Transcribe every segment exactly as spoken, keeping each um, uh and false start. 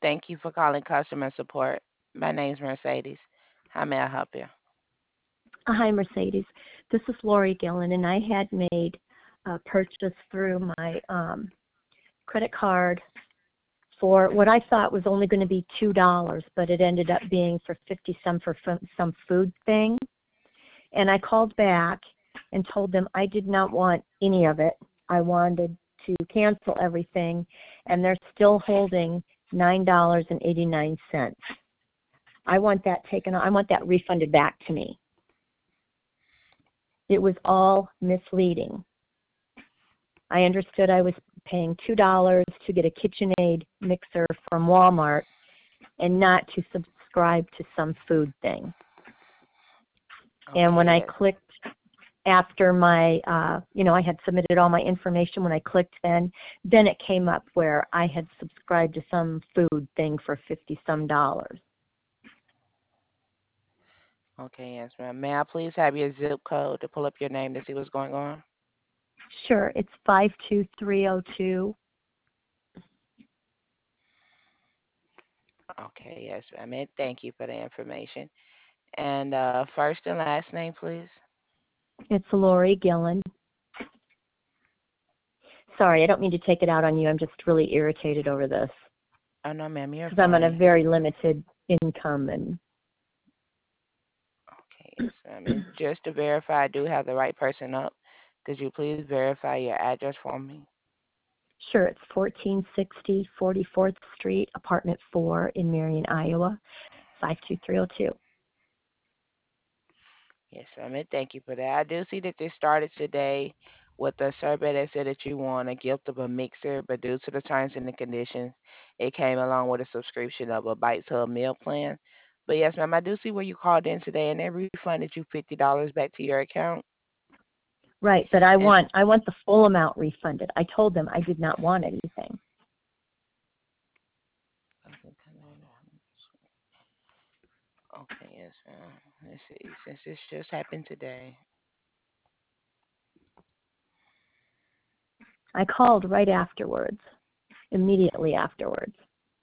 Thank you for calling customer support. My name's Mercedes. How may I help you? Hi, Mercedes. This is Lori Gillen, and I had made a purchase through my um, credit card for what I thought was only going to be two dollars, but it ended up being for fifty some for f- some food thing. And I called back and told them I did not want any of it. I wanted to cancel everything, and they're still holding nine dollars and eighty-nine cents. I want that taken. I want that refunded back to me. It was all misleading. I understood I was paying two dollars to get a KitchenAid mixer from Walmart and not to subscribe to some food thing. And when Okay, I yes. clicked after my, uh, you know, I had submitted all my information, when I clicked then, then it came up where I had subscribed to some food thing for fifty some dollars. Okay, yes, ma'am. May I please have your zip code to pull up your name to see what's going on? Sure, it's five two three oh two. Okay, yes, ma'am. And thank you for the information. And uh, first and last name, please. It's Lori Gillen. Sorry, I don't mean to take it out on you. I'm just really irritated over this Oh, no, ma'am, you're because I'm on a fine. very limited income. And Okay, yes, ma'am. And just to verify I do have the right person up, could you please verify your address for me? sure, it's fourteen sixty forty-fourth Street, apartment four in Marion, Iowa, five two three oh two. Yes, ma'am. And thank you for that. I do see that this started today with a survey that said that you won a gift of a mixer, but due to the terms and the conditions, it came along with a subscription of a Bites Hub meal plan. But yes, ma'am, I do see where you called in today, and they refunded you fifty dollars back to your account. Right, but I And want I want the full amount refunded. I told them I did not want anything. okay, yes, ma'am. Let's see. Since this just happened today. I called right afterwards, immediately afterwards.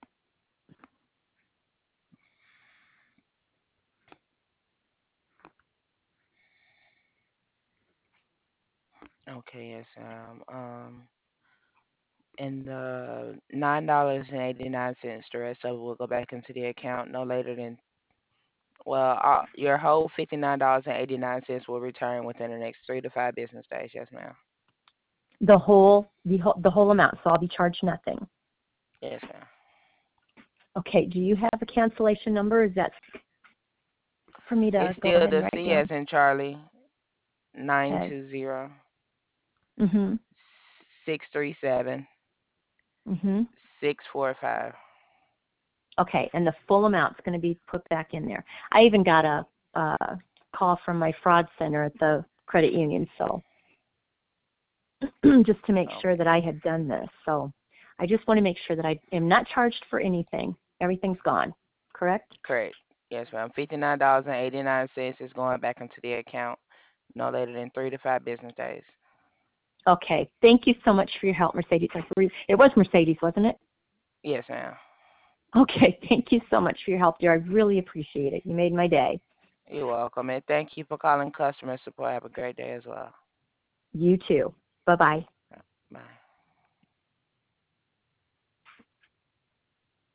Okay, yes, ma'am. Um, and the nine dollars and eighty nine cents, the rest of it will go back into the account no later than well, uh, your whole fifty nine dollars and eighty nine cents will return within the next three to five business days. Yes, ma'am. The whole the whole the whole amount, so I'll be charged nothing. Yes, ma'am. Okay, do you have a cancellation number? Is that for me to It's go still ahead and the write C as down? in Charlie nine Okay. two zero Mhm. six three seven Mhm. six four five. Okay, and the full amount's going to be put back in there. I even got a uh, call from my fraud center at the credit union, so just to make sure Okay. that I had done this. So I just want to make sure that I am not charged for anything. Everything's gone, correct? Correct. Yes, ma'am. Fifty nine dollars and eighty nine cents is going back into the account no later than three to five business days. Okay. Thank you so much for your help, Mercedes. I re- It was Mercedes, wasn't it? Yes, ma'am. Okay. Thank you so much for your help, dear. I really appreciate it. You made my day. You're welcome, and thank you for calling customer support. Have a great day as well. You too. Bye-bye. Bye.